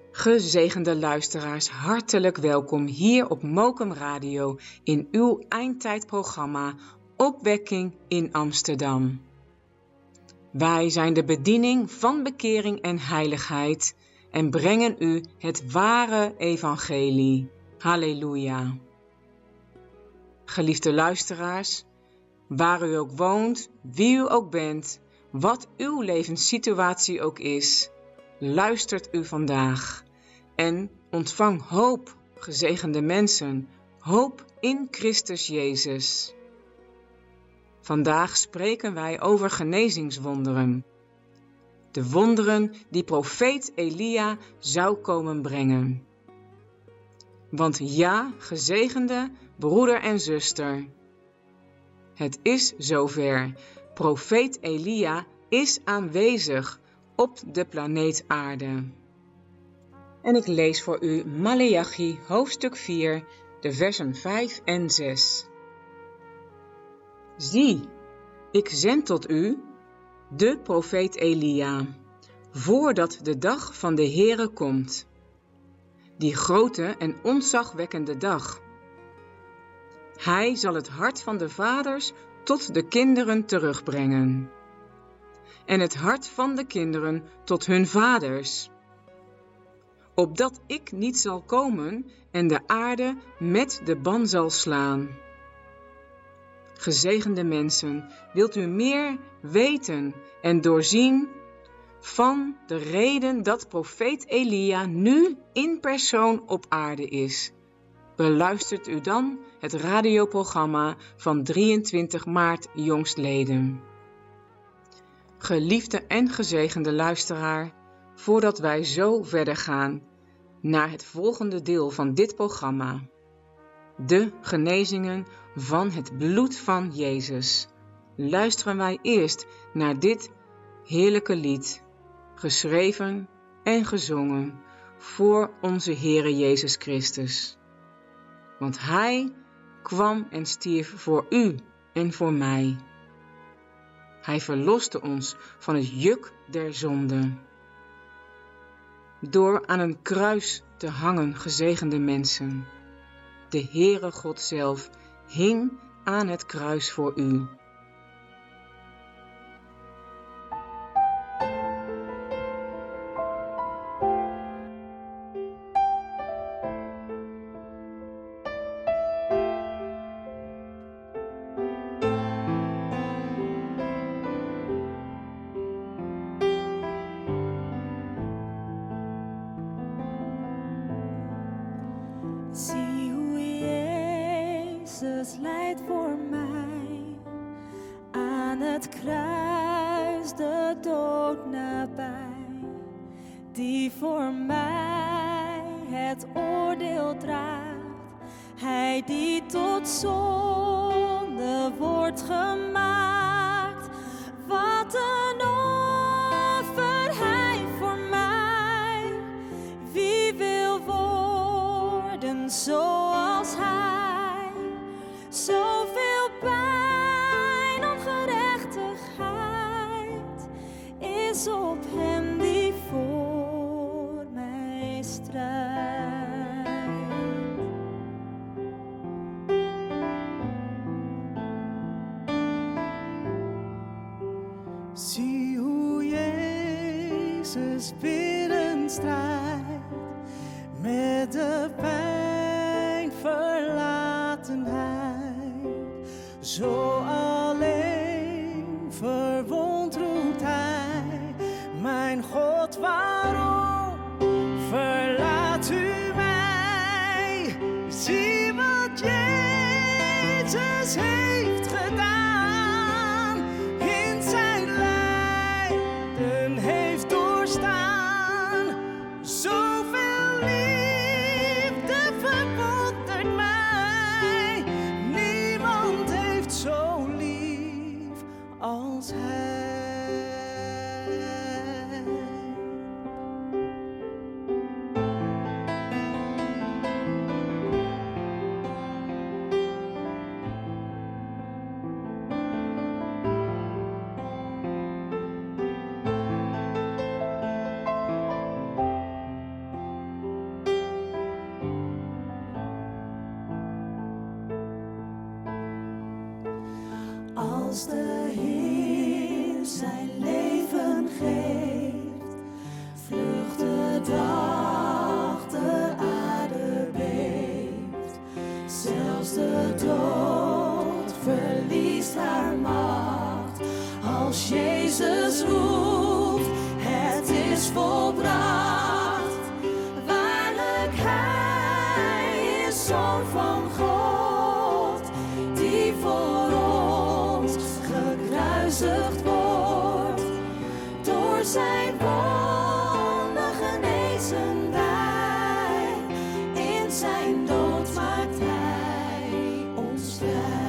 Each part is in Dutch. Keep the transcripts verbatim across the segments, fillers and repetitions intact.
Gezegende luisteraars, hartelijk welkom hier op Mokum Radio in uw eindtijdprogramma Opwekking in Amsterdam. Wij zijn de bediening van bekering en heiligheid en brengen u het ware evangelie. Halleluja. Geliefde luisteraars, waar u ook woont, wie u ook bent, wat uw levenssituatie ook is, luistert u vandaag en ontvang hoop, gezegende mensen, hoop in Christus Jezus. Vandaag spreken wij over genezingswonderen. De wonderen die profeet Elia zou komen brengen. Want ja, gezegende broeder en zuster, het is zover. Profeet Elia is aanwezig op de planeet Aarde. En ik lees voor u Maleachi hoofdstuk vier, de versen vijf en zes. Zie, ik zend tot u, de profeet Elia, voordat de dag van de Heere komt. Die grote en ontzagwekkende dag. Hij zal het hart van de vaders tot de kinderen terugbrengen. En het hart van de kinderen tot hun vaders. Opdat ik niet zal komen en de aarde met de ban zal slaan. Gezegende mensen, wilt u meer weten en doorzien van de reden dat profeet Elia nu in persoon op aarde is? Beluistert u dan het radioprogramma van drieëntwintig maart jongstleden. Geliefde en gezegende luisteraar, voordat wij zo verder gaan naar het volgende deel van dit programma, de genezingen van het bloed van Jezus, luisteren wij eerst naar dit heerlijke lied, geschreven en gezongen voor onze Heere Jezus Christus. Want Hij kwam en stierf voor u en voor mij. Hij verloste ons van het juk der zonde. Door aan een kruis te hangen, gezegende mensen. De Heere God zelf hing aan het kruis voor u. Zie hoe Jezus lijdt voor mij, aan het kruis de dood nabij, die voor mij het oordeel draagt. Hij die tot zonde wordt gemaakt, wat een offer hij voor mij. Wie wil worden zoals hij? Zoveel pijn, ongerechtigheid is op hem die voor mij strijdt. Zie hoe Jezus binnen strijdt met de pijn, verlatenheid. Zo alleen verwond roept hij, mijn God, waarom verlaat u mij? Zie wat Jezus heeft gedaan, in zijn lijden heeft doorstaan. Zoveel liefde verwondert mij, niemand heeft zo lief dag de aarde beeft, zelfs de dood verliest haar macht. Als Jezus roept, het is volbracht. Waarlijk, Hij is Zoon van God, die voor ons gekruisigd wordt. Door zijn wonden genezen wij, in zijn dood maakt Hij ons vrij.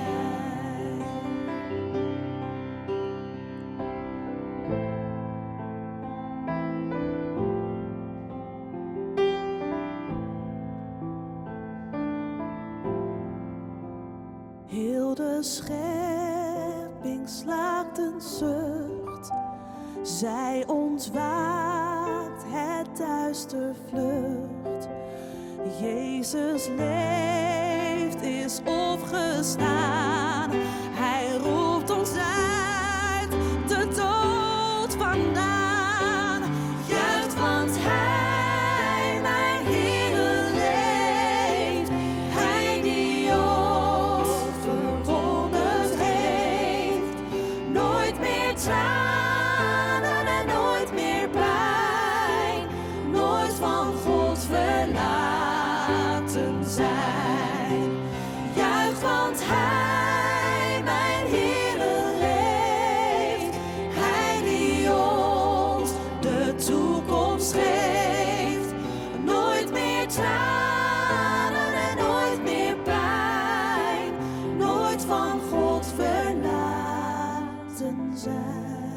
Heel de schepping slaakt een zucht, zij ontwaakt, het duister vlucht. Jezus leeft, is opgestaan, Hij roept ons uit de dood vandaan. Juicht, want Hij, mijn Heere, leeft, Hij die ons verwonderd heeft. Nooit meer tranen en nooit meer pijn, nooit van God verlaten zijn. Juicht, want Hij, mijn Heere, leeft, Hij die ons de toekomst geeft. Nooit meer tranen en nooit meer pijn, nooit van God verlaten zijn.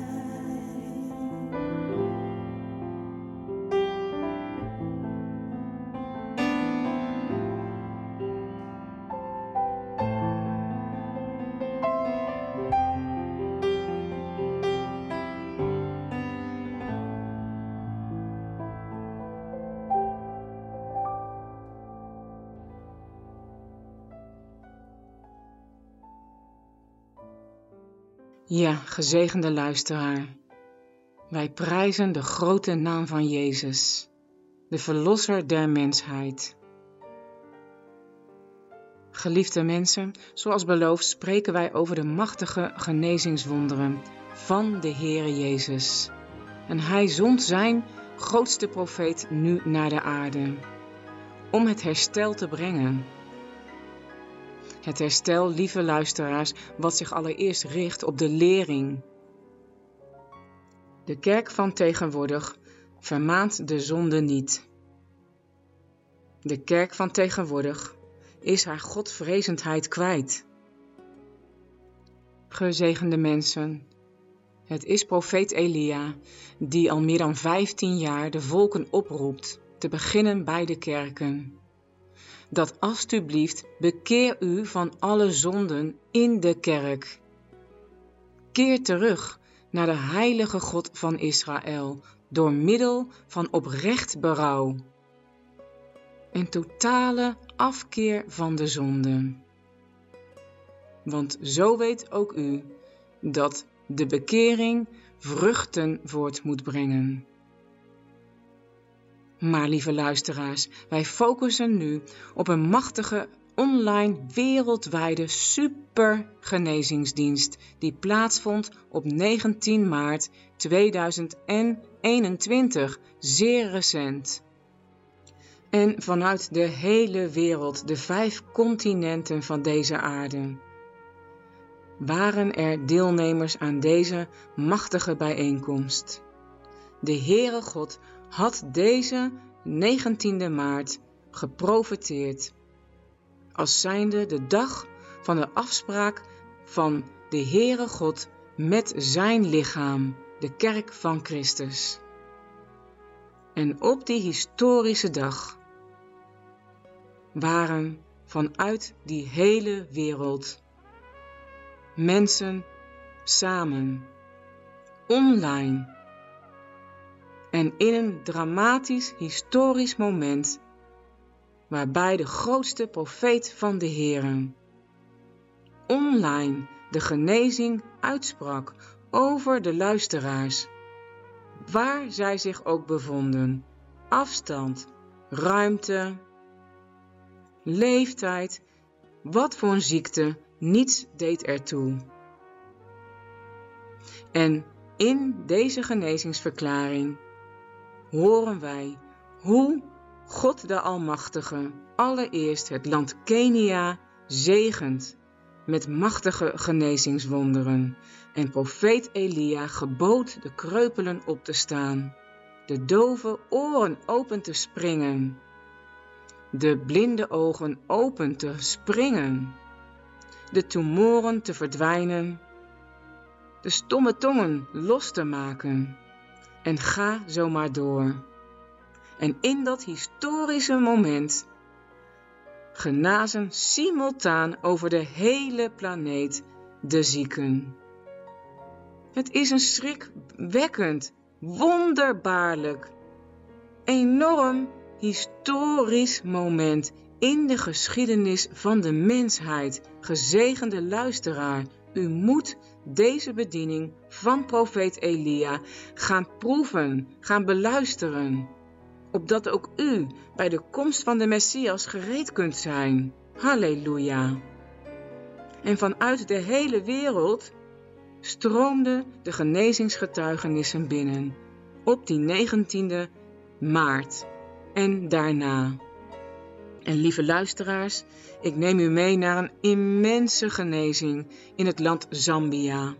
Ja, gezegende luisteraar, wij prijzen de grote naam van Jezus, de verlosser der mensheid. Geliefde mensen, zoals beloofd spreken wij over de machtige genezingswonderen van de Heere Jezus. En Hij zond zijn grootste profeet nu naar de aarde, om het herstel te brengen. Het herstel, lieve luisteraars, wat zich allereerst richt op de lering. De kerk van tegenwoordig vermaant de zonde niet. De kerk van tegenwoordig is haar godvrezendheid kwijt. Gezegende mensen, het is profeet Elia die al meer dan vijftien jaar de volken oproept, te beginnen bij de kerken. Dat alstublieft bekeer u van alle zonden in de kerk. Keer terug naar de heilige God van Israël door middel van oprecht berouw. En totale afkeer van de zonde. Want zo weet ook u dat de bekering vruchten voort moet brengen. Maar lieve luisteraars, wij focussen nu op een machtige online wereldwijde supergenezingsdienst die plaatsvond op negentien maart tweeduizend eenentwintig, zeer recent. En vanuit de hele wereld, de vijf continenten van deze aarde, waren er deelnemers aan deze machtige bijeenkomst. De Heere God had deze negentiende maart geprofeteerd, als zijnde de dag van de afspraak van de Heere God met zijn lichaam, de kerk van Christus. En op die historische dag waren vanuit die hele wereld mensen samen, online en in een dramatisch historisch moment waarbij de grootste profeet van de Heere online de genezing uitsprak over de luisteraars, waar zij zich ook bevonden, afstand, ruimte, leeftijd, wat voor een ziekte, niets deed ertoe. En in deze genezingsverklaring horen wij hoe God de Almachtige allereerst het land Kenia zegent met machtige genezingswonderen. En profeet Elia gebood de kreupelen op te staan, de dove oren open te springen, de blinde ogen open te springen, de tumoren te verdwijnen, de stomme tongen los te maken. En ga zo maar door. En in dat historische moment genazen simultaan over de hele planeet de zieken. Het is een schrikwekkend, wonderbaarlijk, enorm historisch moment in de geschiedenis van de mensheid. Gezegende luisteraar, u moet deze bediening van profeet Elia gaan proeven, gaan beluisteren, opdat ook u bij de komst van de Messias gereed kunt zijn. Halleluja! En vanuit de hele wereld stroomden de genezingsgetuigenissen binnen op die negentiende maart en daarna. En lieve luisteraars, ik neem u mee naar een immense genezing in het land Zambia.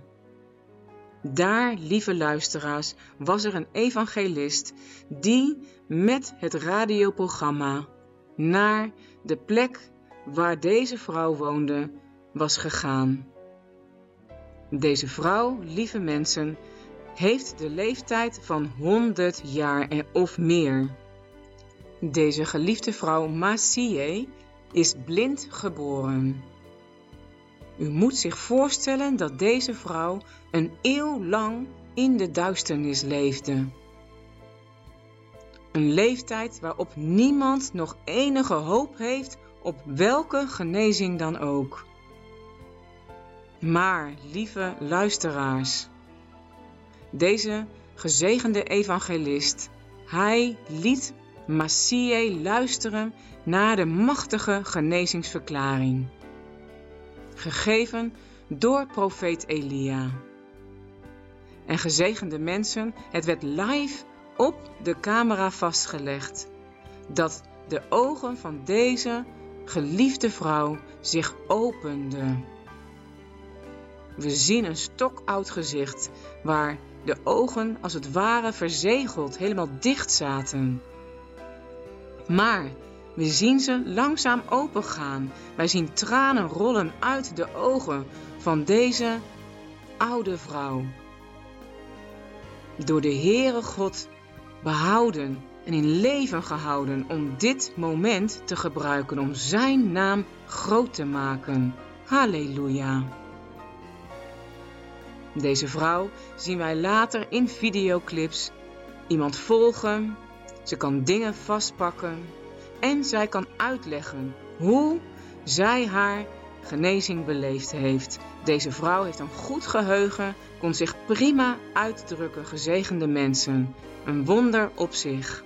Daar, lieve luisteraars, was er een evangelist die met het radioprogramma naar de plek waar deze vrouw woonde was gegaan. Deze vrouw, lieve mensen, heeft de leeftijd van honderd jaar of meer. Deze geliefde vrouw Masie is blind geboren. U moet zich voorstellen dat deze vrouw een eeuw lang in de duisternis leefde. Een leeftijd waarop niemand nog enige hoop heeft op welke genezing dan ook. Maar, lieve luisteraars, deze gezegende evangelist, hij liet Masie luisteren naar de machtige genezingsverklaring, gegeven door profeet Elia. En gezegende mensen, het werd live op de camera vastgelegd dat de ogen van deze geliefde vrouw zich openden. We zien een stokoud gezicht waar de ogen als het ware verzegeld, helemaal dicht zaten. Maar we zien ze langzaam opengaan. Wij zien tranen rollen uit de ogen van deze oude vrouw. Door de Heere God behouden en in leven gehouden om dit moment te gebruiken om zijn naam groot te maken. Halleluja! Deze vrouw zien wij later in videoclips iemand volgen. Ze kan dingen vastpakken en zij kan uitleggen hoe zij haar genezing beleefd heeft. Deze vrouw heeft een goed geheugen, kon zich prima uitdrukken, gezegende mensen. Een wonder op zich.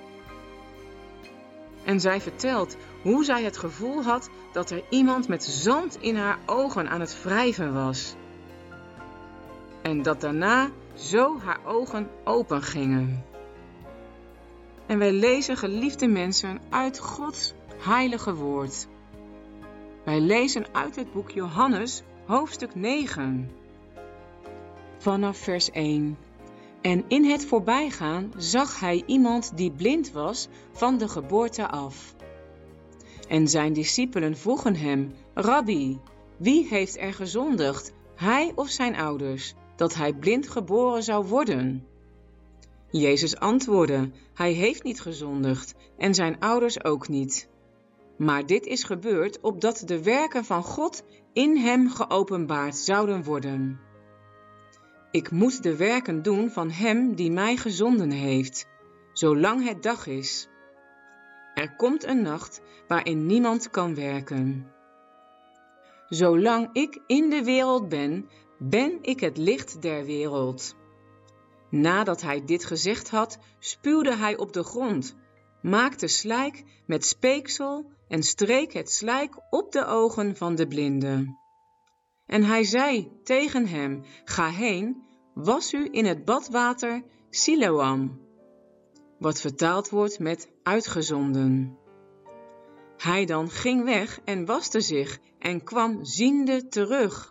En zij vertelt hoe zij het gevoel had dat er iemand met zand in haar ogen aan het wrijven was. En dat daarna zo haar ogen open gingen. En wij lezen, geliefde mensen, uit Gods heilige woord. Wij lezen uit het boek Johannes, hoofdstuk negen. Vanaf vers één. En in het voorbijgaan zag hij iemand die blind was van de geboorte af. En zijn discipelen vroegen hem: Rabbi, wie heeft er gezondigd, hij of zijn ouders, dat hij blind geboren zou worden? Jezus antwoordde: hij heeft niet gezondigd en zijn ouders ook niet. Maar dit is gebeurd opdat de werken van God in hem geopenbaard zouden worden. Ik moet de werken doen van hem die mij gezonden heeft, zolang het dag is. Er komt een nacht waarin niemand kan werken. Zolang ik in de wereld ben, ben ik het licht der wereld. Nadat hij dit gezegd had, spuwde hij op de grond, maakte slijk met speeksel en streek het slijk op de ogen van de blinde. En hij zei tegen hem: ga heen, was u in het badwater Siloam, wat vertaald wordt met uitgezonden. Hij dan ging weg en waste zich en kwam ziende terug.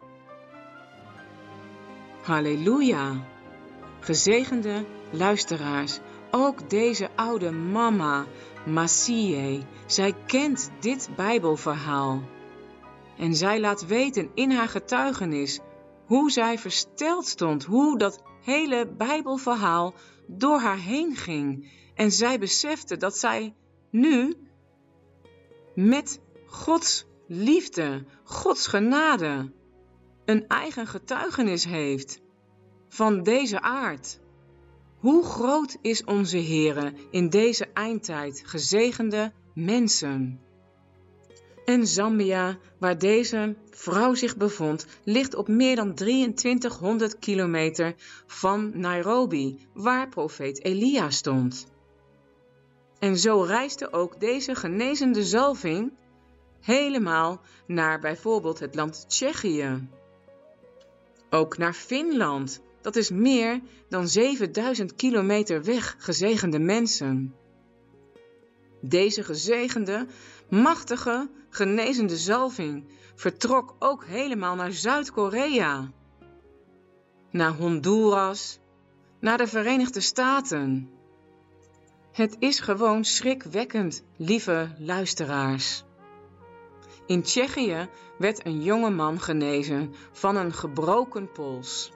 Halleluja! Gezegende luisteraars, ook deze oude mama, Masie, zij kent dit Bijbelverhaal. En zij laat weten in haar getuigenis hoe zij versteld stond, hoe dat hele Bijbelverhaal door haar heen ging. En zij besefte dat zij nu met Gods liefde, Gods genade, een eigen getuigenis heeft van deze aard. Hoe groot is onze Heere in deze eindtijd, gezegende mensen. En Zambia, waar deze vrouw zich bevond, ligt op meer dan drieëntwintighonderd kilometer van Nairobi, waar profeet Elia stond. En zo reisde ook deze genezende zalving helemaal naar bijvoorbeeld het land Tsjechië. Ook naar Finland, dat is meer dan zevenduizend kilometer weg, gezegende mensen. Deze gezegende, machtige, genezende zalving vertrok ook helemaal naar Zuid-Korea, naar Honduras, naar de Verenigde Staten. Het is gewoon schrikwekkend, lieve luisteraars. In Tsjechië werd een jonge man genezen van een gebroken pols.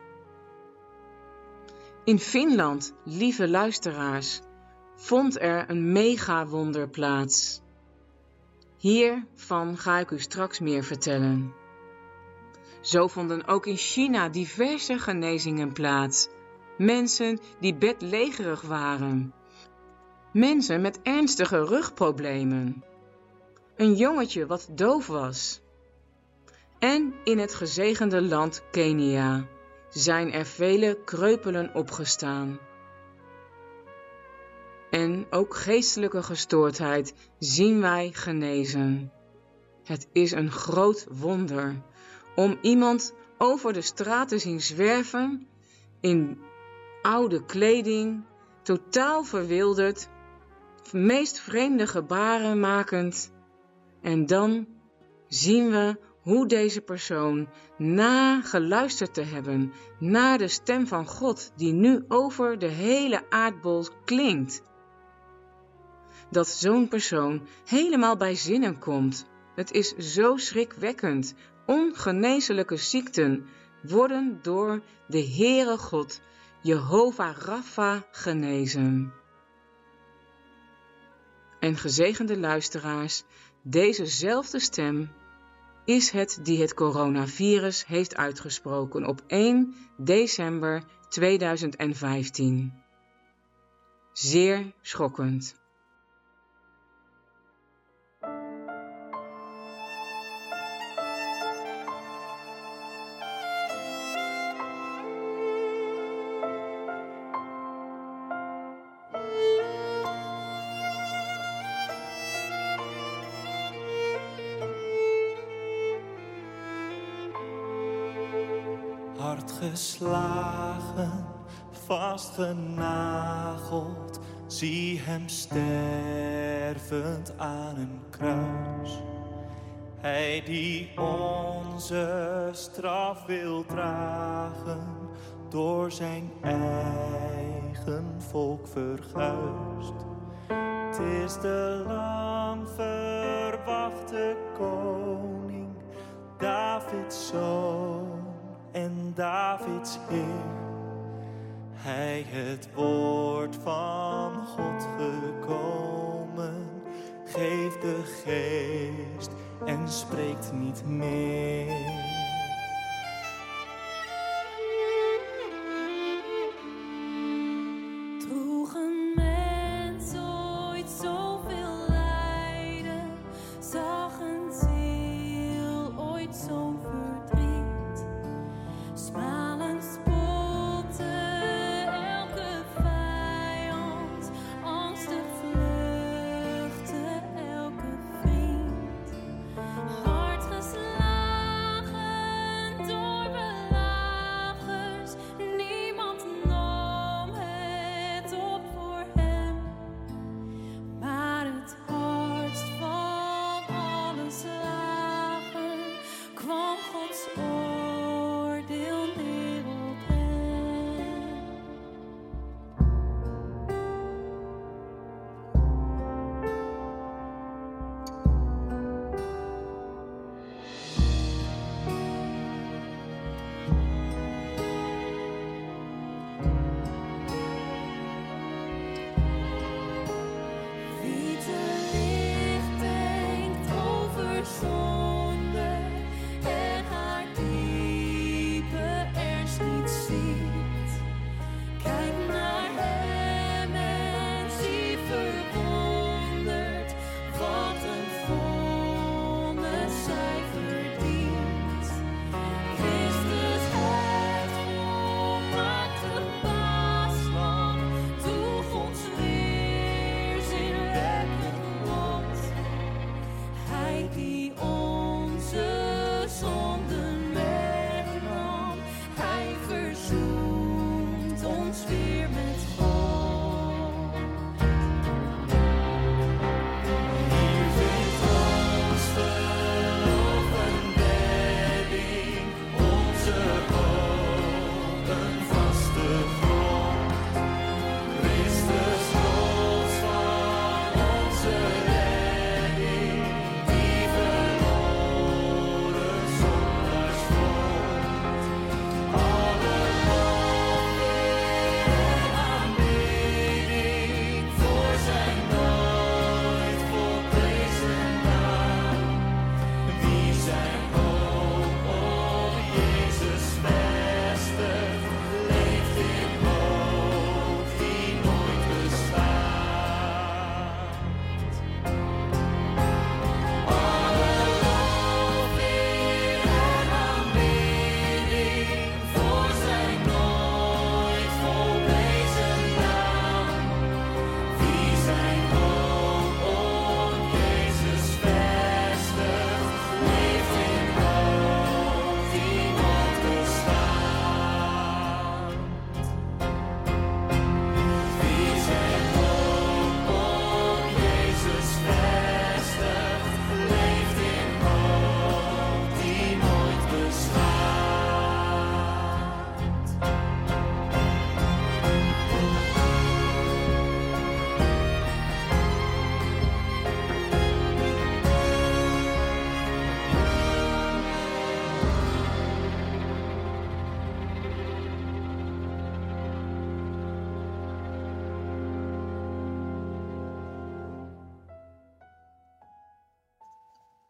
In Finland, lieve luisteraars, vond er een megawonder plaats. Hiervan ga ik u straks meer vertellen. Zo vonden ook in China diverse genezingen plaats. Mensen die bedlegerig waren. Mensen met ernstige rugproblemen. Een jongetje wat doof was. En in het gezegende land Kenia zijn er vele kreupelen opgestaan. En ook geestelijke gestoordheid zien wij genezen. Het is een groot wonder om iemand over de straat te zien zwerven in oude kleding, totaal verwilderd, meest vreemde gebaren makend. En dan zien we hoe deze persoon, na geluisterd te hebben naar de stem van God die nu over de hele aardbol klinkt, dat zo'n persoon helemaal bij zinnen komt. Het is zo schrikwekkend. Ongeneeslijke ziekten worden door de Heere God, Jehovah Rapha, genezen. En gezegende luisteraars, dezezelfde stem is het die het coronavirus heeft uitgesproken op één december tweeduizend vijftien. Zeer schokkend. Hard geslagen, vastgenageld, zie hem stervend aan een kruis. Hij die onze straf wil dragen, door zijn eigen volk verguisd. Het is de lang verwachte koning, Davids zoon en Davids Heer. Hij het woord van God gekomen, geeft de geest en spreekt niet meer. Droeg een mens ooit zoveel lijden, zag een ziel ooit zo'n verdriet, smalen spotte elke vijand, angstig vlucht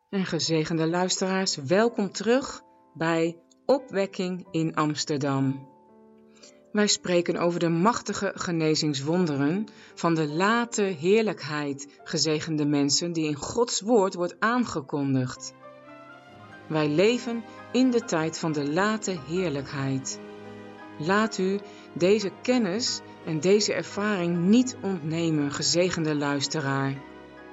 En gezegende luisteraars, welkom terug bij Opwekking in Amsterdam. Wij spreken over de machtige genezingswonderen van de late heerlijkheid, gezegende mensen, die in Gods woord wordt aangekondigd. Wij leven in de tijd van de late heerlijkheid. Laat u deze kennis en deze ervaring niet ontnemen, gezegende luisteraar.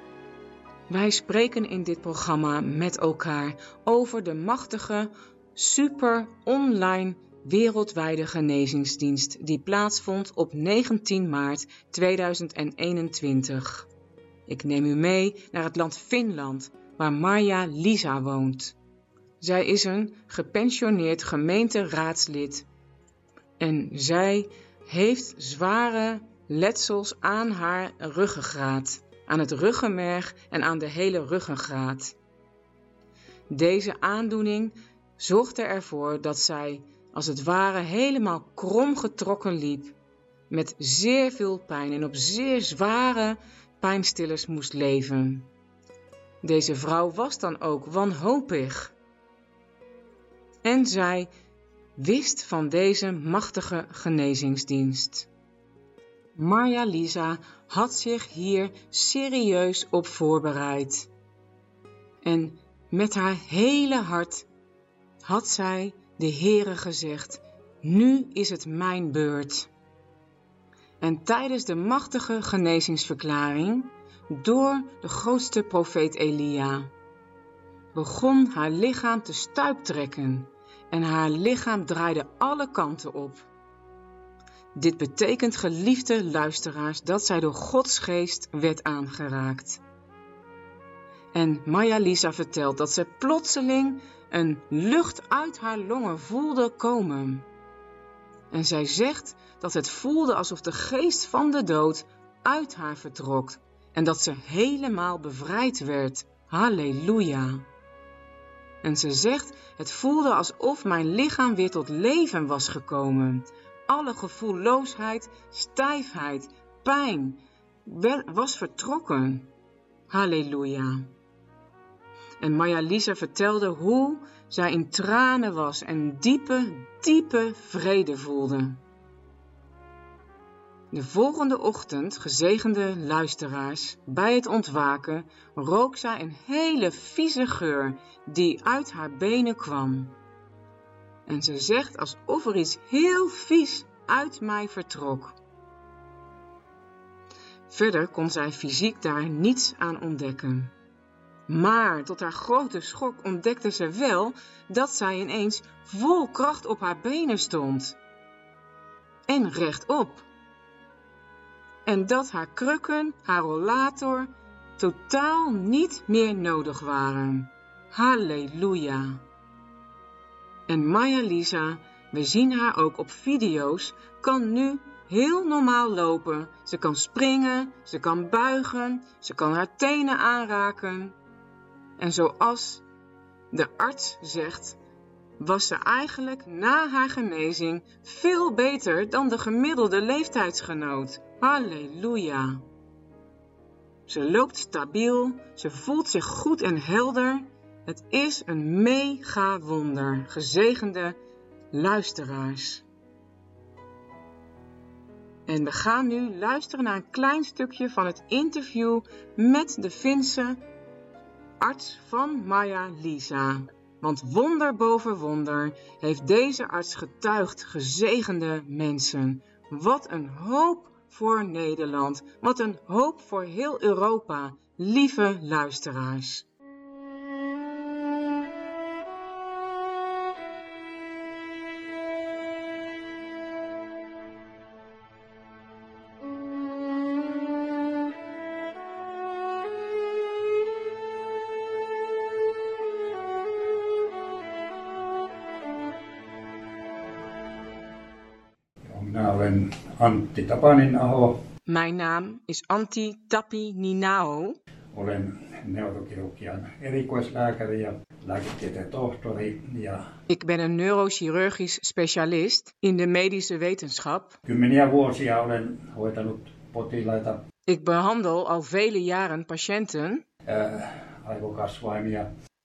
Wij spreken in dit programma met elkaar over de machtige, super online wereldwijde genezingsdienst die plaatsvond op negentien maart tweeduizend eenentwintig. Ik neem u mee naar het land Finland, waar Marja-Liisa woont. Zij is een gepensioneerd gemeenteraadslid en zij heeft zware letsels aan haar ruggengraat, aan het ruggenmerg en aan de hele ruggengraat. Deze aandoening zorgde ervoor dat zij als het ware helemaal kromgetrokken liep, met zeer veel pijn en op zeer zware pijnstillers moest leven. Deze vrouw was dan ook wanhopig. En zij wist van deze machtige genezingsdienst. Marja-Liisa had zich hier serieus op voorbereid. En met haar hele hart had zij de Heere gezegd: nu is het mijn beurt. En tijdens de machtige genezingsverklaring door de grootste profeet Elia begon haar lichaam te stuiptrekken en haar lichaam draaide alle kanten op. Dit betekent, geliefde luisteraars, dat zij door Gods geest werd aangeraakt. En Marja-Liisa vertelt dat zij plotseling een lucht uit haar longen voelde komen. En zij zegt dat het voelde alsof de geest van de dood uit haar vertrok en dat ze helemaal bevrijd werd. Halleluja! En ze zegt, het voelde alsof mijn lichaam weer tot leven was gekomen. Alle gevoelloosheid, stijfheid, pijn was vertrokken. Halleluja! En Marja-Liisa vertelde hoe zij in tranen was en diepe, diepe vrede voelde. De volgende ochtend, gezegende luisteraars, bij het ontwaken rook zij een hele vieze geur die uit haar benen kwam. En ze zegt alsof er iets heel vies uit mij vertrok. Verder kon zij fysiek daar niets aan ontdekken. Maar tot haar grote schok ontdekte ze wel dat zij ineens vol kracht op haar benen stond. En rechtop. En dat haar krukken, haar rollator, totaal niet meer nodig waren. Halleluja! En Marja-Liisa, we zien haar ook op video's, kan nu heel normaal lopen. Ze kan springen, ze kan buigen, ze kan haar tenen aanraken. En zoals de arts zegt, was ze eigenlijk na haar genezing veel beter dan de gemiddelde leeftijdsgenoot. Halleluja! Ze loopt stabiel, ze voelt zich goed en helder. Het is een mega wonder, gezegende luisteraars. En we gaan nu luisteren naar een klein stukje van het interview met de Finse arts van Marja-Liisa. Want wonder boven wonder heeft deze arts getuigd, gezegende mensen. Wat een hoop voor Nederland, wat een hoop voor heel Europa, lieve luisteraars. Minä olen Antti Tapanin-aho. Mijn naam is Antti Tapininao. Olen neurokirurgian erikoislääkäri ja lääketieteen tohtori. Ja Ik ben een neurochirurgisch specialist in de medische wetenschap. kymmeniä vuosia olen hoitanut potilaita Ik behandel al vele jaren patiënten ää, aivokasvaimia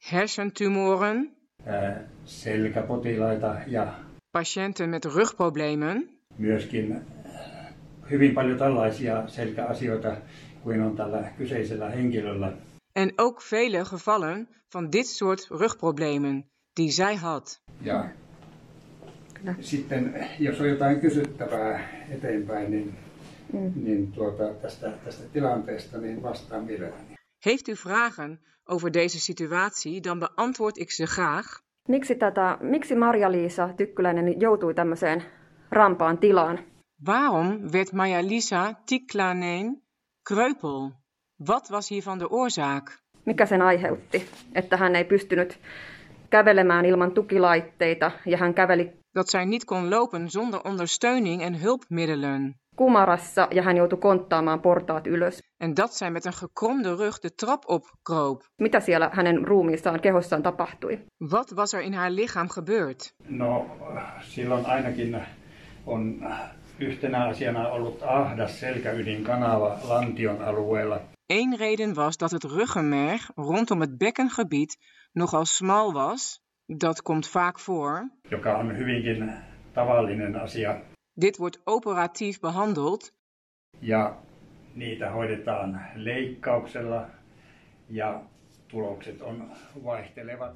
hersentumoren, ää, selkäpotilaita ja patiënten met rugproblemen myöskin ää, hyvin paljon tällaisia selkäasioita kuin on tällä kyseisellä henkilöllä. en ook vele gevallen van dit soort rugproblemen die zij had. Ja sitten jos on jotain kysyttävää eteenpäin, niin, mm. niin tuota, tästä, tästä tilanteesta niin vastaan mielelläni. Heeft u vragen over deze situatie, dan beantwoord ik ze graag. Miksi, tätä, miksi Marja-Liisa Tykkyläinen joutui tämmöiseen rampaan tilaan? Waarom werd Marja-Liisa Tiklaneen kreupel? Wat was hiervan de oorzaak? Mikä sen aiheutti, että hän ei pystynyt kävelemään ilman tukilaitteita ja hän käveli Dat zij niet kon lopen zonder ondersteuning en hulpmiddelen. kumarassa ja hän joutui konttaamaan portaat ylös. En dat zij met een gekromde rug de trap opkroop. Mitä siellä hänen ruumiissaan, kehossaan tapahtui? Wat was er in haar lichaam gebeurd? No silloin ainakin on yhtenä asiana ollut ahdas selkäydinkanava lantion alueella. Eén reden was dat het ruggenmerg rondom het bekkengebied nogal smal was. Dat komt vaak voor. Joka on hyvinkin tavallinen asia. Dit wordt operatief behandeld. Ja niitä hoidetaan leikkauksella ja tulokset on vaihtelevat.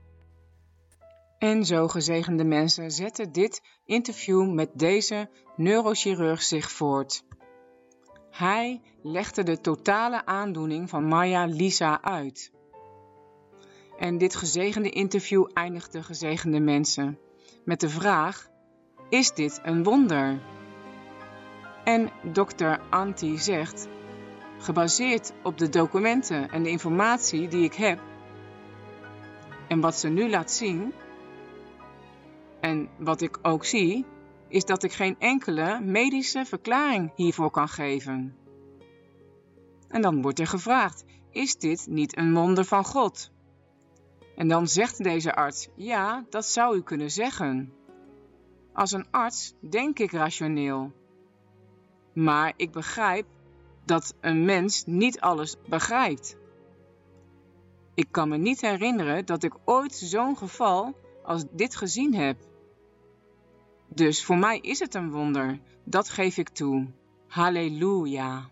En zo, gezegende mensen, zette dit interview met deze neurochirurg zich voort. Hij legde de totale aandoening van Marja-Liisa uit. En dit gezegende interview eindigde, gezegende mensen, met de vraag: is dit een wonder? En dokter Antti zegt: gebaseerd op de documenten en de informatie die ik heb en wat ze nu laat zien en wat ik ook zie, is dat ik geen enkele medische verklaring hiervoor kan geven. En dan wordt er gevraagd: is dit niet een wonder van God? En dan zegt deze arts: ja, dat zou u kunnen zeggen. Als een arts denk ik rationeel. Maar ik begrijp dat een mens niet alles begrijpt. Ik kan me niet herinneren dat ik ooit zo'n geval als dit gezien heb. Dus voor mij is het een wonder, dat geef ik toe. Halleluja.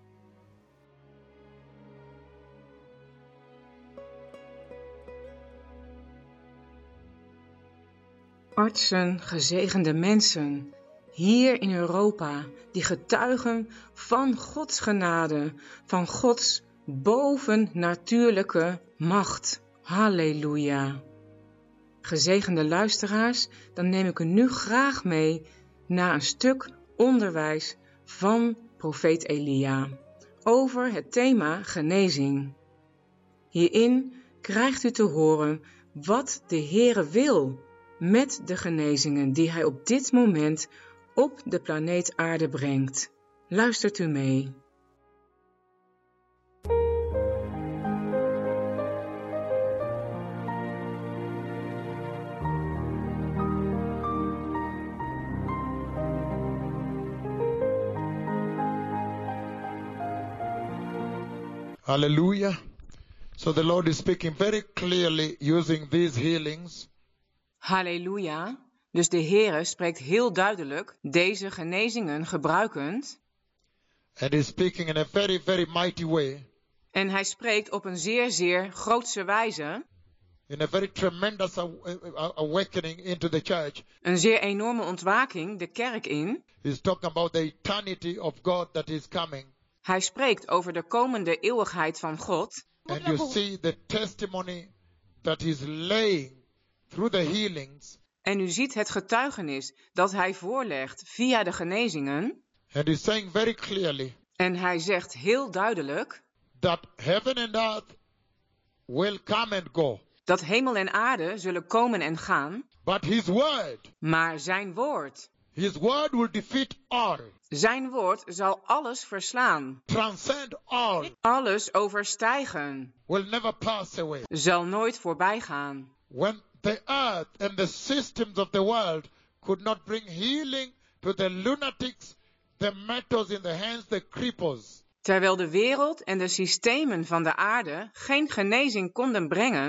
Artsen, gezegende mensen, hier in Europa, die getuigen van Gods genade, van Gods bovennatuurlijke macht. Halleluja. Gezegende luisteraars, dan neem ik u nu graag mee naar een stuk onderwijs van profeet Elia over het thema genezing. Hierin krijgt u te horen wat de Heere wil met de genezingen die hij op dit moment op de planeet Aarde brengt. Luistert u mee. Hallelujah. So the Lord is speaking very clearly using these healings. Halleluja. Dus de Heere spreekt heel duidelijk deze genezingen gebruikend. And he's speaking in a very, very mighty way. En hij spreekt op een zeer, zeer grootse wijze. In a very tremendous awakening into the church. Een zeer enorme ontwaking de kerk in. He's talking about the eternity of God that is coming. Hij spreekt over de komende eeuwigheid van God. And you see the testimony that he's laying through the healings. En u ziet het getuigenis dat hij voorlegt via de genezingen. And he's saying very clearly. En hij zegt heel duidelijk. That heaven and earth will come and go. Dat hemel en aarde zullen komen en gaan. But his word. Maar zijn woord. His word will defeat all. Zijn woord zal alles verslaan. Transcend all. Alles overstijgen. Will never pass away. Zal nooit voorbij gaan. When the earth and the systems of the world could not bring healing to the lunatics, the metals in the hands, the cripples. Terwijl de wereld en de systemen van de aarde geen genezing konden brengen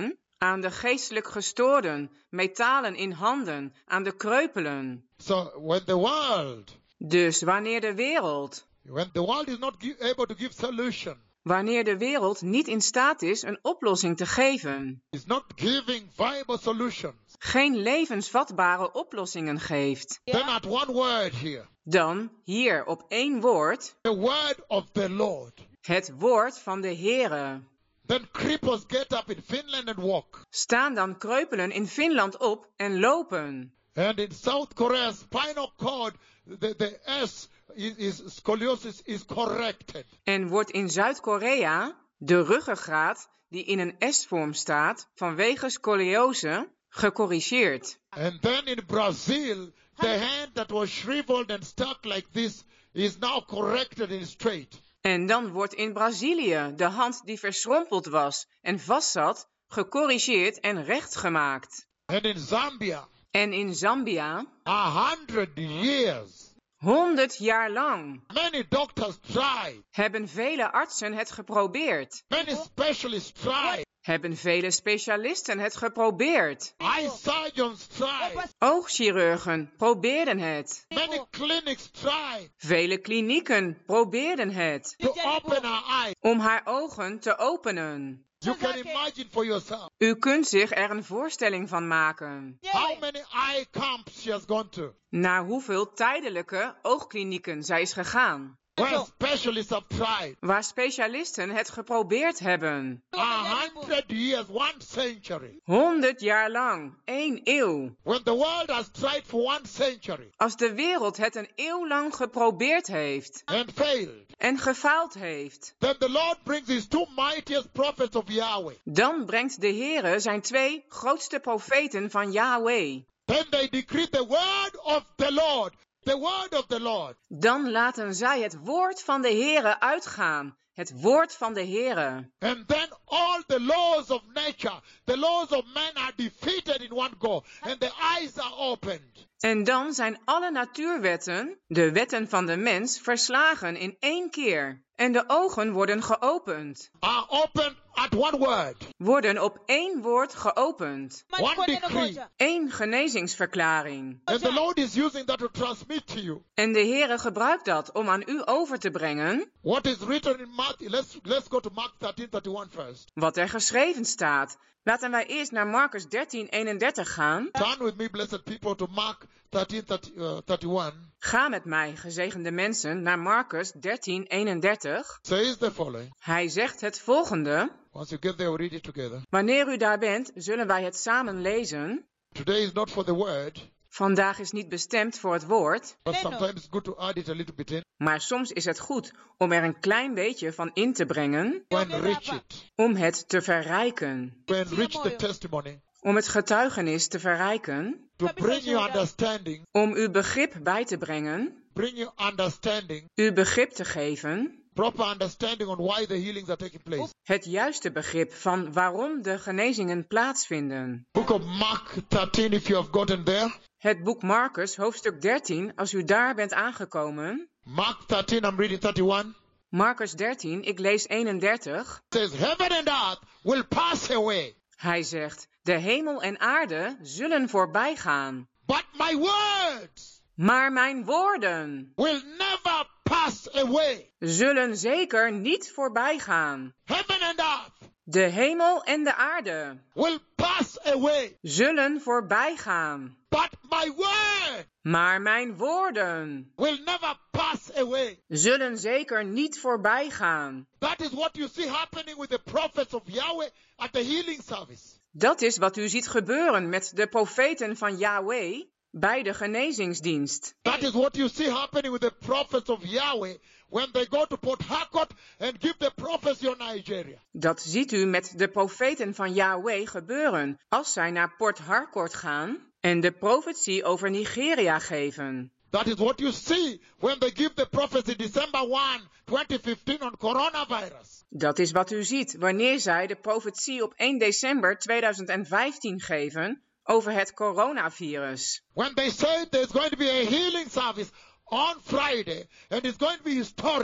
aan de geestelijk gestoorden, metalen in handen, aan de kreupelen. So when the world, Dus wanneer de wereld, when the world is not gi- able to give solution, wanneer de wereld niet in staat is een oplossing te geven, is not giving viable solutions, geen levensvatbare oplossingen geeft, then at one word here, dan hier op één woord, the word of the Lord, het woord van de Heere. then cripples get up in Finland and walk. Staan dan kreupelen in Finland op en lopen. And in South Korea, spinal cord, the, the S is, is scoliosis is corrected. En wordt in Zuid-Korea de ruggengraat, die in een S-vorm staat, vanwege scoliose, gecorrigeerd. And then in Brazil, the hand that was shriveled and stuck like this is now corrected and straight. En dan wordt in Brazilië de hand die verschrompeld was en vastzat, gecorrigeerd en rechtgemaakt. And in Zambia, En in Zambia, a hundred years, honderd jaar lang, many doctors tried, hebben vele artsen het geprobeerd. many specialists tried, Hebben vele specialisten het geprobeerd. eye surgeons tried, Oogchirurgen probeerden het. many clinics tried Vele klinieken probeerden het. to open our eyes. Om haar ogen te openen. You can imagine for yourself U kunt zich er een voorstelling van maken. how many eye camps she has gone to, Naar hoeveel tijdelijke oogklinieken zij is gegaan. where specialists have tried. Waar specialisten het geprobeerd hebben. A hundred years, one century. Honderd jaar lang, één eeuw. When the world has tried for one century Als de wereld het een eeuw lang geprobeerd heeft. and failed, En gefaald heeft. then the Lord brings his two mightiest prophets of Yahweh. Dan brengt de Heere zijn twee grootste profeten van Yahweh. Then they decree the word of the Lord. The word of the Lord. Dan laten zij het woord van de Heere uitgaan. Het woord van de Heere. And then all the laws of nature, the laws of man are defeated in one go. And the eyes are opened. En dan zijn alle natuurwetten, de wetten van de mens, verslagen in één keer. En de ogen worden geopend. Are opened at one word. Worden op één woord geopend. One decree. Eén genezingsverklaring. And the Lord is using that to transmit to you En de Heere gebruikt dat om aan u over te brengen what is written in Matthew. Let's, let's go to Mark thirteen thirty-one first. wat er geschreven staat. Laten wij eerst naar Markus dertien eenendertig gaan. Turn with me, blessed people, to Mark thirteen thirty-one. Ga met mij, gezegende mensen, naar Markus dertien eenendertig. Says the following. Hij zegt het volgende. Once you get there, we'll read it together. Wanneer u daar bent, zullen wij het samen lezen. Today is not for the word, Vandaag is niet bestemd voor het woord, but sometimes it's good to add it a little bit in. maar soms is het goed om er een klein beetje van in te brengen, To enrich it. om het te verrijken. To enrich the testimony. Om het getuigenis te verrijken, To bring you understanding. om uw begrip bij te brengen, Bring you understanding. uw begrip te geven, Proper understanding on why the healings are taking place. het juiste begrip van waarom de genezingen plaatsvinden. Book of Mark thirteen, if you have gotten there. Het boek Markus, hoofdstuk dertien, als u daar bent aangekomen. Mark thirteen, I'm reading thirty-one. Markus dertien, ik lees eenendertig. Says, heaven and earth will pass away, Hij zegt, de hemel en aarde zullen voorbij gaan. but my words Maar mijn woorden will never pass away. zullen zeker niet voorbij gaan. Heaven and earth De hemel en de aarde will pass away, zullen voorbij gaan. but my word Maar mijn woorden will never pass away. zullen zeker niet voorbij gaan. That is what you see happening with the prophets of Yahweh at the healing service. Dat is wat u ziet gebeuren met de profeten van Yahweh bij de genezingsdienst. That is what you see happening with the prophets of Yahweh when they go to Port Harcourt and give the prophecy on Nigeria. Dat ziet u met de profeten van Yahweh gebeuren als zij naar Port Harcourt gaan en de profetie over Nigeria geven. That is what you see when they give the prophecy December first, twenty fifteen on coronavirus. Dat is wat u ziet wanneer zij de profetie op één december tweeduizend vijftien geven over het coronavirus. When they say there's going to be a healing service on Friday and it's going to be historic,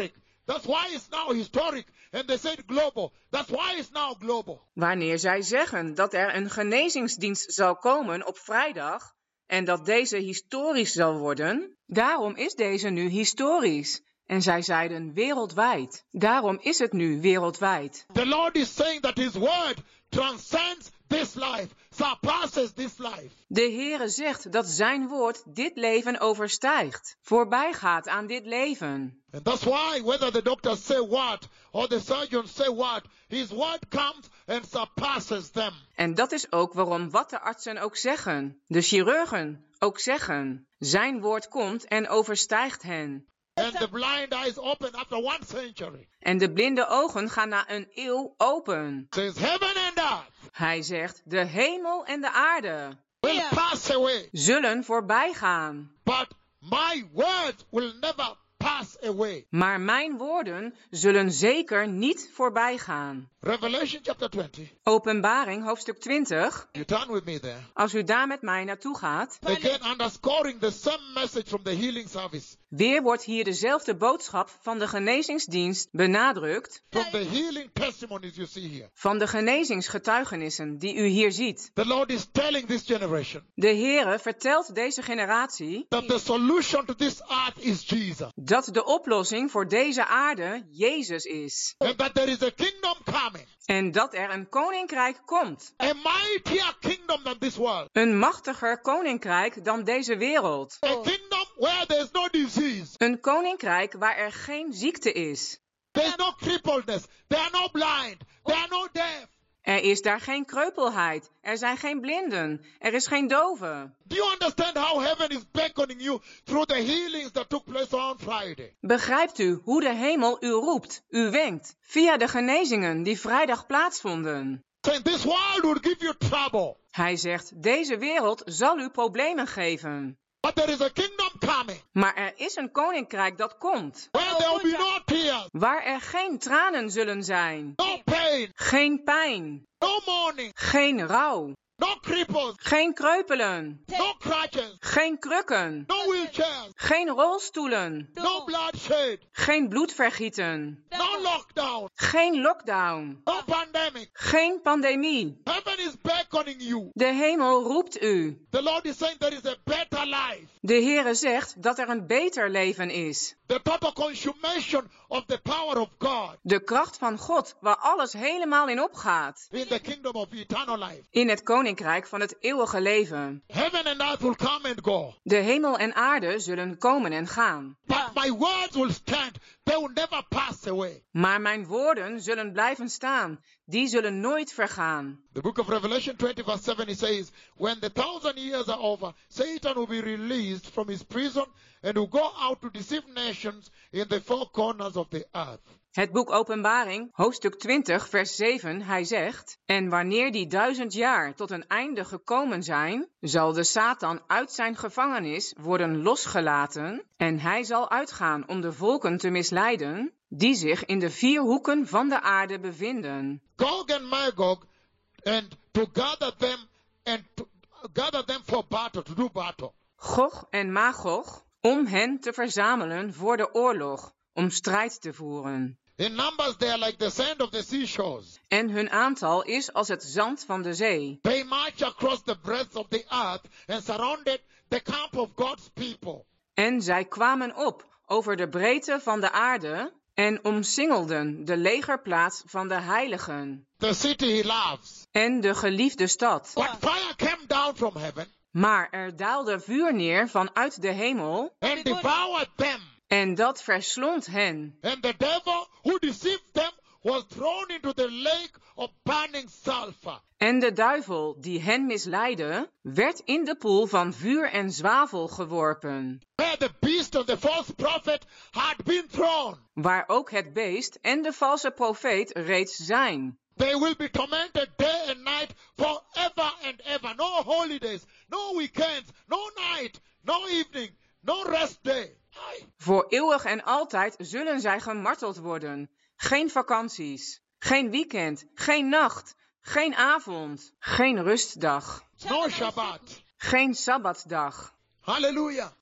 That's why it's now historic. And they said global. That's why it's now global. Wanneer zij zeggen dat er een genezingsdienst zal komen op vrijdag en dat deze historisch zal worden, daarom is deze nu historisch. En zij zeiden wereldwijd. Daarom is het nu wereldwijd. The Lord is saying that his word transcends this life, surpasses this life. De Heere zegt dat zijn woord dit leven overstijgt, voorbijgaat aan dit leven. And that's why whether the doctors say what or the surgeons say what, his word comes and surpasses them. En dat is ook waarom wat de artsen ook zeggen, de chirurgen ook zeggen, zijn woord komt en overstijgt hen. And the blind eyes open after one century. En de blinde ogen gaan na een eeuw open. Says heaven and earth Hij zegt, de hemel en de aarde will pass away, zullen voorbijgaan. but my words will never pass away. Maar mijn woorden zullen zeker niet voorbijgaan. Revelation chapter twenty. Openbaring hoofdstuk twintig. You turn with me there. Als u daar met mij naartoe gaat. Again underscoring the same message from the healing service. Weer wordt hier dezelfde boodschap van de genezingsdienst benadrukt. From the healing testimonies you see here. Van de genezingsgetuigenissen die u hier ziet. The Lord is telling this generation. De Heere vertelt deze generatie. That the solution to this earth is Jesus. Dat de oplossing voor deze aarde Jezus is. And that there is a kingdom coming. En dat er een koninkrijk komt. A mightier kingdom than this world. Een machtiger koninkrijk dan deze wereld. A kingdom where there is no disease. Een koninkrijk waar er geen ziekte is. There is no crippledness. There are no blind. There are no deaf. Er is daar geen kreupelheid. Er zijn geen blinden. Er is geen doven. Do you understand how heaven is beckoning you through the healings that took place on Friday? Begrijpt u hoe de hemel u roept, u wenkt, via de genezingen die vrijdag plaatsvonden? Saying this world will give you trouble. Hij zegt, deze wereld zal u problemen geven. But there is a kingdom coming. Maar er is een koninkrijk dat komt. Where there will be no tears. Waar er geen tranen zullen zijn. No pain. Geen pijn. No mourning. Geen rouw. No cripples. Geen kreupelen. No crutches. Geen krukken. No wheelchairs. Geen rolstoelen. No bloodshed. Geen bloedvergieten. No lockdown. Geen lockdown. No pandemic. Geen pandemie. Heaven is beckoning you. De hemel roept u. The Lord is saying there is a better life. De Heere zegt dat er een beter leven is. The total consummation of the power of God. De kracht van God, waar alles helemaal in opgaat. In the kingdom of eternal life. In het koninkrijk van het eeuwige leven. Heaven and earth will come and go. De hemel en aarde zullen komen en gaan. But my words will stand. They will never pass away. Maar mijn woorden zullen blijven staan. Die zullen nooit vergaan. The book of Revelation twenty verse seven, it says, when the thousand years are over, Satan will be released from his prison and will go out to deceive nations in the four corners of the earth. Het boek Openbaring, hoofdstuk twintig, vers zeven, hij zegt, en wanneer die duizend jaar tot een einde gekomen zijn, zal de Satan uit zijn gevangenis worden losgelaten en hij zal uitgaan om de volken te misleiden, die zich in de vier hoeken van de aarde bevinden. Gog and Magog, and to gather them and to gather them for battle, to do battle. Gog en Magog, om hen te verzamelen voor de oorlog, om strijd te voeren. In numbers they are like the sand of the seashores. En hun aantal is als het zand van de zee. They march across the breadth of the earth and surrounded the camp of God's people. En zij kwamen op over de breedte van de aarde en omsingelden de legerplaats van de heiligen. The city he loves. En de geliefde stad. But fire came down from heaven. Maar er daalde vuur neer vanuit de hemel. And devoured them. En dat verslond hen. And the devil who deceived them was thrown into the lake of burning sulfur. En de duivel die hen misleidde, werd in de poel van vuur en zwavel geworpen. Where the beast of the false prophet had been thrown. Waar ook het beest en de valse profeet reeds zijn. They will be tormented day and night forever and ever. No holidays, no weekends, no night, no evening, no rest day. Voor eeuwig en altijd zullen zij gemarteld worden. Geen vakanties, geen weekend, geen nacht, geen avond, geen rustdag. No Shabbat. Geen sabbatdag. Hallelujah.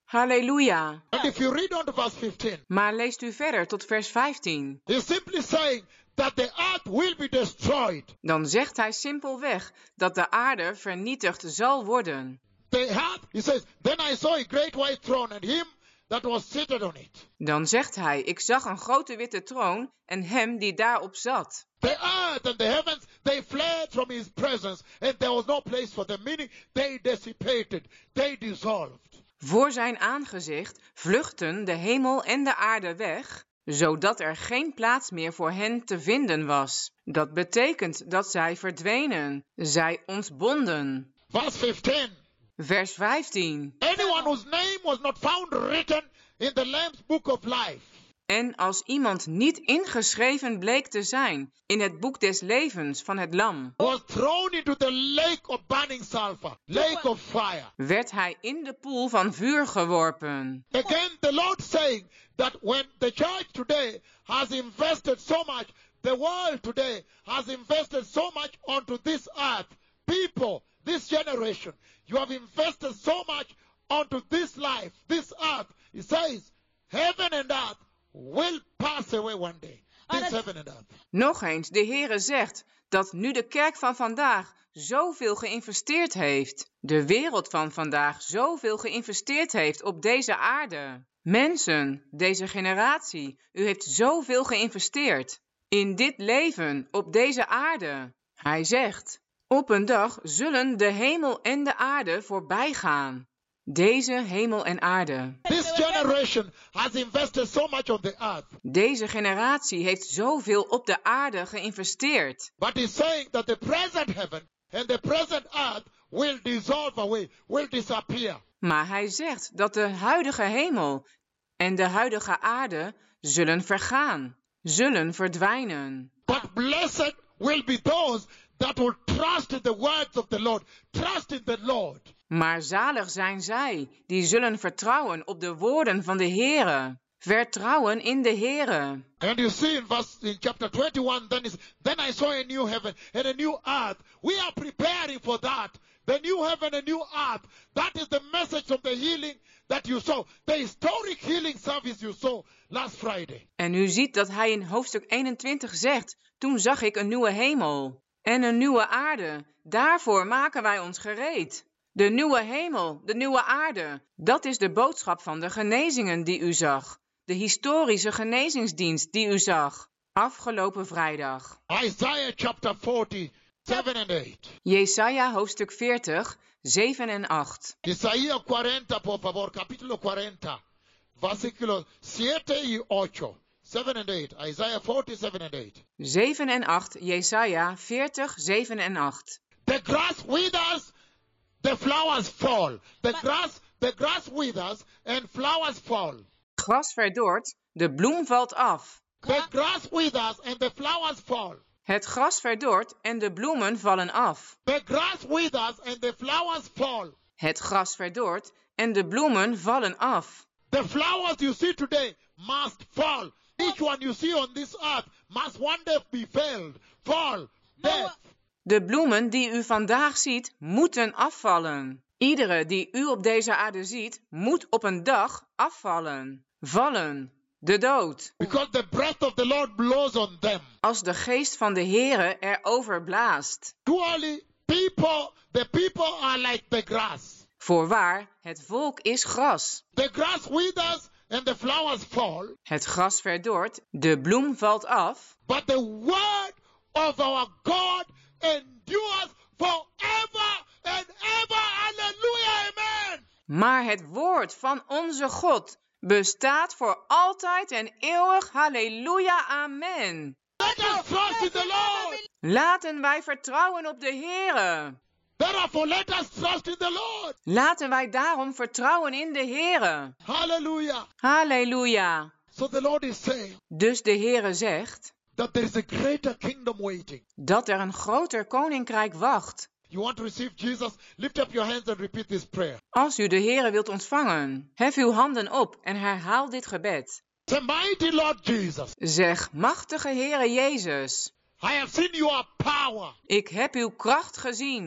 Halleluja. And if you read on to verse fifteen, Maar leest u verder tot vers vijftien. he's simply saying that the earth will be destroyed. Dan zegt hij simpelweg dat de aarde vernietigd zal worden. The earth, he says, then I saw a great white throne and him that was seated on it. Dan zegt hij, ik zag een grote witte troon en hem die daarop zat. The earth and the heavens, they fled from his presence, and there was no place for them, meaning they dissipated, they dissolved. Voor zijn aangezicht vluchtten de hemel en de aarde weg, zodat er geen plaats meer voor hen te vinden was. Dat betekent dat zij verdwenen, zij ontbonden. Verse fifteen. Vers vijftien. Anyone whose name was not found written in the Lamb's book of life En als iemand niet ingeschreven bleek te zijn in het boek des levens van het lam, was thrown into the lake of burning sulfur, lake of fire. werd hij in de poel van vuur geworpen. Again, the Lord saying that when the church today has invested so much, the world today has invested so much onto this earth, people, this generation, you have invested so much onto this life, this earth. He says, heaven and earth will pass away one day. This heaven and earth. Nog eens, de Heere zegt dat nu de kerk van vandaag zoveel geïnvesteerd heeft, de wereld van vandaag zoveel geïnvesteerd heeft op deze aarde. Mensen, deze generatie, u heeft zoveel geïnvesteerd in dit leven op deze aarde. Hij zegt, op een dag zullen de hemel en de aarde voorbij gaan. Deze hemel en aarde. This generation has invested so much on the earth. Deze generatie heeft zoveel op de aarde geïnvesteerd. But he's saying that the present heaven and the present earth will dissolve away, will disappear. Maar hij zegt dat de huidige hemel en de huidige aarde zullen vergaan, zullen verdwijnen. But blessed will be those that will trust in the words of the Lord, trust in the Lord. Maar zalig zijn zij die zullen vertrouwen op de woorden van de Heere. Vertrouwen in de Heere. And you see in verse in chapter twenty-one, then is then I saw a new heaven and a new earth. We are preparing for that. The new heaven and new earth. That is the message of the healing that you saw. The historic healing service you saw last Friday. En u ziet dat hij in hoofdstuk eenentwintig zegt, toen zag ik een nieuwe hemel en een nieuwe aarde. Daarvoor maken wij ons gereed. De nieuwe hemel, de nieuwe aarde, dat is de boodschap van de genezingen die u zag. De historische genezingsdienst die u zag, afgelopen vrijdag. Isaiah chapter forty, seven and eight. Jesaja hoofdstuk veertig, zeven en acht. Isaías cuarenta, por favor, capítulo cuarenta, versículo siete y ocho. seven and eight. Isaiah forty, seven and eight. zeven en acht, Jesaja veertig, zeven en acht. The grass withers, the flowers fall. The grass, the grass withers and flowers fall. Gras verdort, de bloem valt af. The grass withers and the flowers fall. Het gras verdort en de bloemen vallen af. The grass withers and the flowers fall. Het gras verdort en de bloemen vallen af. The flowers you see today must fall. Each one you see on this earth must one day be felled, fall, death. De bloemen die u vandaag ziet, moeten afvallen. Iedere die u op deze aarde ziet, moet op een dag afvallen. Vallen. De dood. Because the breath of the Lord blows on them. Als de geest van de Heere erover blaast. Truly, people, the people are like the grass. Voorwaar, het volk is gras. The grass withers and the flowers fall. Het gras verdort, de bloem valt af. But the word of our God endures forever and ever. Hallelujah, amen. Maar het woord van onze God bestaat voor altijd en eeuwig. Halleluja, amen. Let us trust in the Lord. Laten wij vertrouwen op de Heere. Therefore, let us trust in the Lord. Laten wij daarom vertrouwen in de Heere. Hallelujah. Halleluja. So the Lord is saying Dus de Heere zegt that there is a greater kingdom waiting. dat er een groter koninkrijk wacht. You want to receive Jesus? Lift up your hands and repeat this prayer. Als u de Heere wilt ontvangen, hef uw handen op en herhaal dit gebed. Say, mighty Lord Jesus, Zeg, machtige Heere Jezus, I have seen your power. ik heb uw kracht gezien.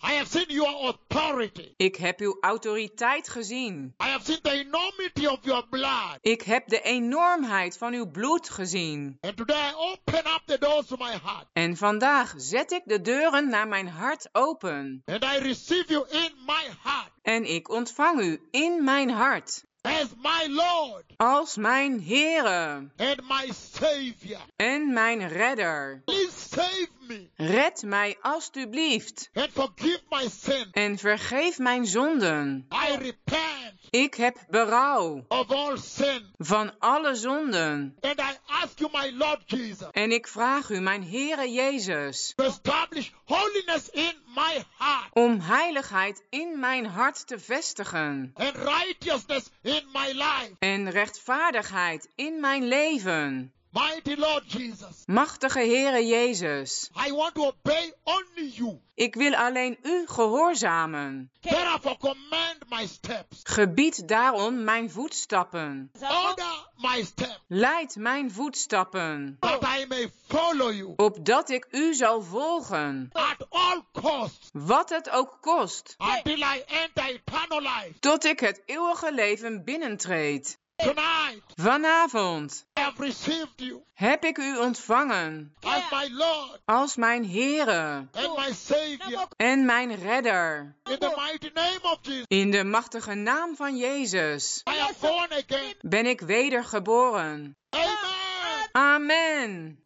I have seen your authority. Ik heb uw autoriteit gezien. I have seen the enormity of your blood. Ik heb de enormheid van uw bloed gezien. And today I open up the doors to my heart. En vandaag zet ik de deuren naar mijn hart open. And I receive you in my heart. En ik ontvang u in mijn hart. As my Lord. Als mijn Heere. And my Savior. En mijn redder. Please save me. Red mij alstublieft. And forgive my sin. En vergeef mijn zonden. I repent. Ik heb berouw. Of all sin. Van alle zonden. And I ask you, my Lord Jesus. En ik vraag u, mijn Heere Jezus. To establish holiness in my heart. Om heiligheid in mijn hart te vestigen. And righteousness in my life. En rechtvaardigheid in mijn leven. Mighty Lord Jesus. Machtige Heere Jezus. I want to obey only you. Ik wil alleen u gehoorzamen. Therefore command my steps. Gebied daarom mijn voetstappen. Order my steps. Leid mijn voetstappen. That I may follow you. Opdat ik u zal volgen. At all costs. Wat het ook kost. Until I enter eternal life. Tot ik het eeuwige leven binnentreed. Tonight. Vanavond. I have received you. Heb ik u ontvangen. As my Lord. Als mijn Heere. And my Savior. En mijn redder. In the mighty name of Jesus. In de machtige naam van Jezus. I am born again. Ben ik wedergeboren. Amen. Amen.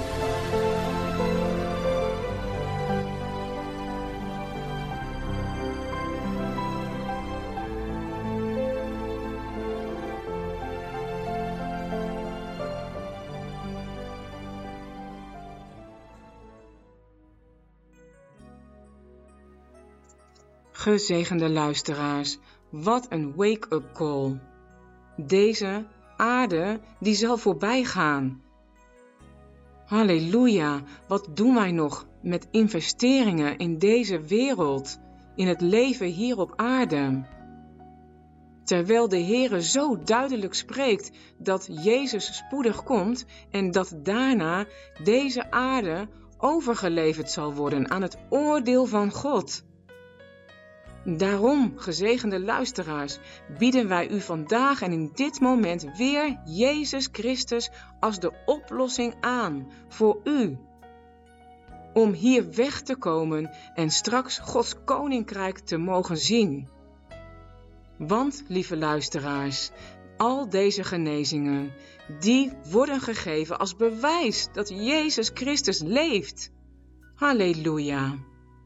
Gezegende luisteraars, wat een wake-up call. Deze aarde, die zal voorbij gaan. Halleluja, wat doen wij nog met investeringen in deze wereld, in het leven hier op aarde? Terwijl de Heere zo duidelijk spreekt dat Jezus spoedig komt en dat daarna deze aarde overgeleverd zal worden aan het oordeel van God. Daarom, gezegende luisteraars, bieden wij u vandaag en in dit moment weer Jezus Christus als de oplossing aan voor u. Om hier weg te komen en straks Gods koninkrijk te mogen zien. Want, lieve luisteraars, al deze genezingen, die worden gegeven als bewijs dat Jezus Christus leeft. Halleluja.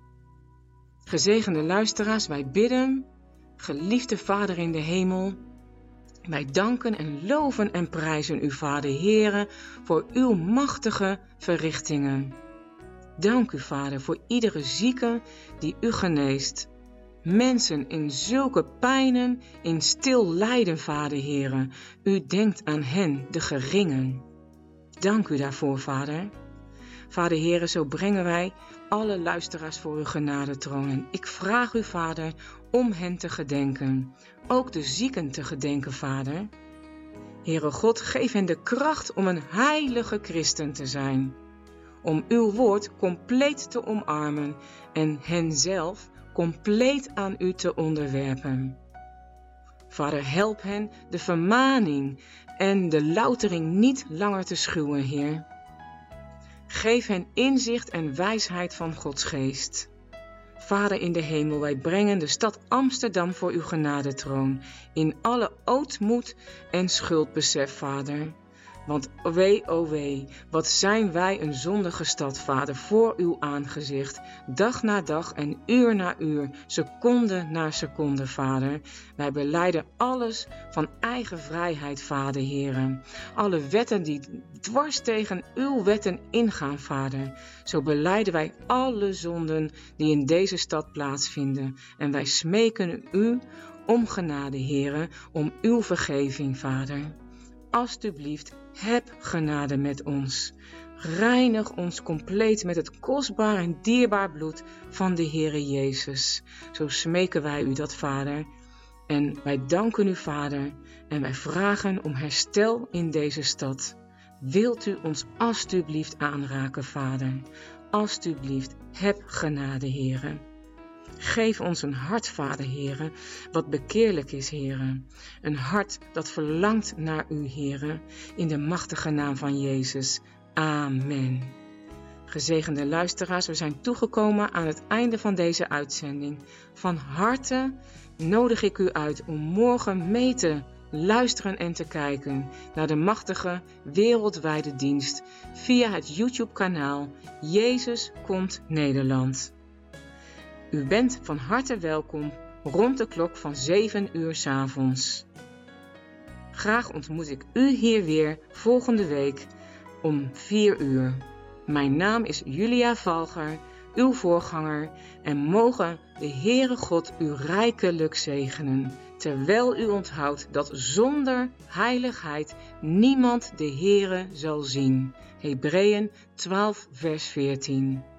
Gezegende luisteraars, wij bidden, geliefde Vader in de hemel, wij danken en loven en prijzen u, Vader Heere, voor uw machtige verrichtingen. Dank u, Vader, voor iedere zieke die u geneest. Mensen in zulke pijnen, in stil lijden, Vader Heere. U denkt aan hen, de geringen. Dank u daarvoor, Vader. Vader Heere, zo brengen wij alle luisteraars voor uw genadetroon. En ik vraag u, Vader, om hen te gedenken. Ook de zieken te gedenken, Vader. Heere God, geef hen de kracht om een heilige christen te zijn. Om uw woord compleet te omarmen en hen zelf compleet aan u te onderwerpen. Vader, help hen de vermaning en de loutering niet langer te schuwen, Heer. Geef hen inzicht en wijsheid van Gods geest. Vader in de hemel, wij brengen de stad Amsterdam voor uw genadetroon, in alle ootmoed en schuldbesef, Vader. Want wee, o wee, wat zijn wij een zondige stad, Vader, voor uw aangezicht, dag na dag en uur na uur, seconde na seconde, Vader. Wij belijden alles van eigen vrijheid, Vader, Heere. Alle wetten die dwars tegen uw wetten ingaan, Vader. Zo belijden wij alle zonden die in deze stad plaatsvinden. En wij smeken u om genade, Heere, om uw vergeving, Vader. Alsjeblieft, heb genade met ons. Reinig ons compleet met het kostbaar en dierbaar bloed van de Heere Jezus. Zo smeken wij u dat, Vader. En wij danken u, Vader, en wij vragen om herstel in deze stad. Wilt u ons alsjeblieft aanraken, Vader. Alsjeblieft, heb genade, Heere. Geef ons een hart, Vader, Heere, wat bekeerlijk is, Heere. Een hart dat verlangt naar U, Heere, in de machtige naam van Jezus. Amen. Gezegende luisteraars, we zijn toegekomen aan het einde van deze uitzending. Van harte nodig ik u uit om morgen mee te luisteren en te kijken naar de machtige wereldwijde dienst via het YouTube-kanaal Jezus komt Nederland. U bent van harte welkom rond de klok van zeven uur 's avonds. Graag ontmoet ik u hier weer volgende week om vier uur. Mijn naam is Julia Valger, uw voorganger, en mogen de Heere God u rijkelijk zegenen, terwijl u onthoudt dat zonder heiligheid niemand de Heere zal zien. Hebreeën twaalf vers veertien.